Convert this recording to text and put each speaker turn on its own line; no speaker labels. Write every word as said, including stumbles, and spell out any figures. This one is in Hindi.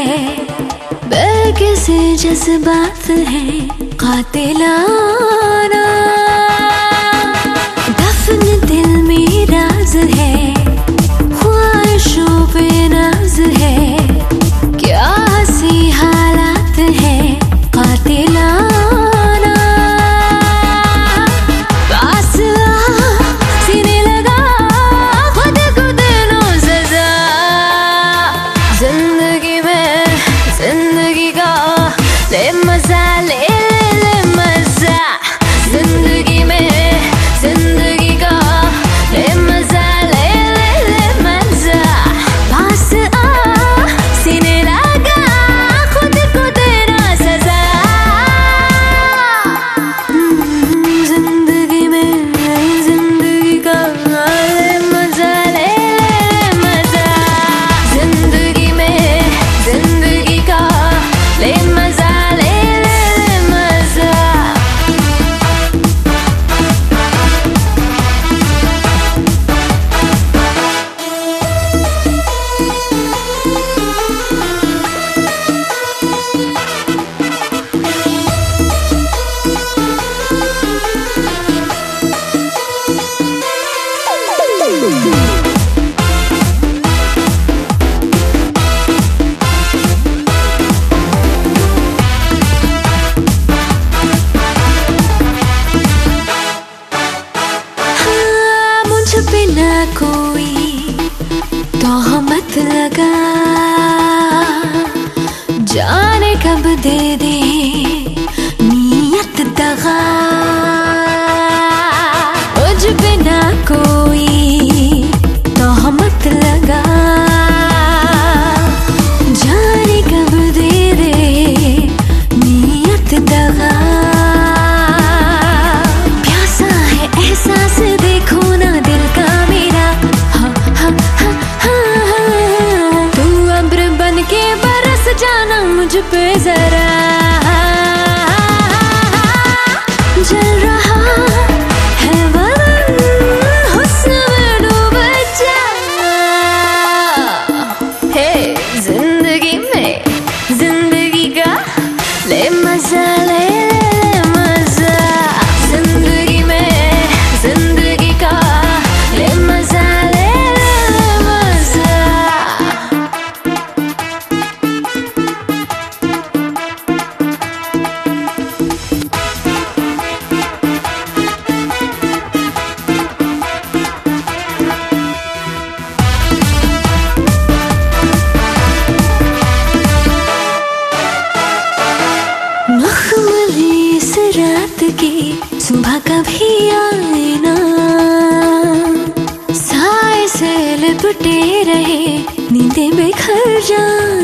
बेकिसी जज्बात है कातिलाना, दफन दिल में राज है, ख्वाहिशों पे नाज है, क्या हंसी हालात है कातिलाना। पास आ सीने लगा खुद को देना सजा, जिंदगी में जिंदगी का ले मजा, ले ले ले मजा, जिंदगी में जिंदगी का ले मजा, ले ले ले मजा। पास आ सीने लगा खुद को देना सजा, जिंदगी में जिंदगी का ले मजा, ले ले मजा, जिंदगी में जिंदगी का ले मजा, ले ले मजा। हाँ, मुझ पे ना कोई तोहमत लगा, जाने कब दे दे नीयत दगा। मुझ पे ना कोई तोहमत लगा, जाने कब दे दे नीयत दगा। प्यासा है एहसास देखो ना दिल का मेरा, हाँ हाँ हाँ हाँ हाँ। तू अब्र बन के बरस जाना मुझ पे जरा, जल रहा है बदन हुस्न में डूब जा। हे जिंदगी में जिंदगी का ले मजा, ले ले मजा, जिंदगी में जिंदगी का ले मजा, ले ले मजा। मखमली इस रात की सुबह कभी आए ना, साए से लिपटे रहे नींदें बिखर जाए।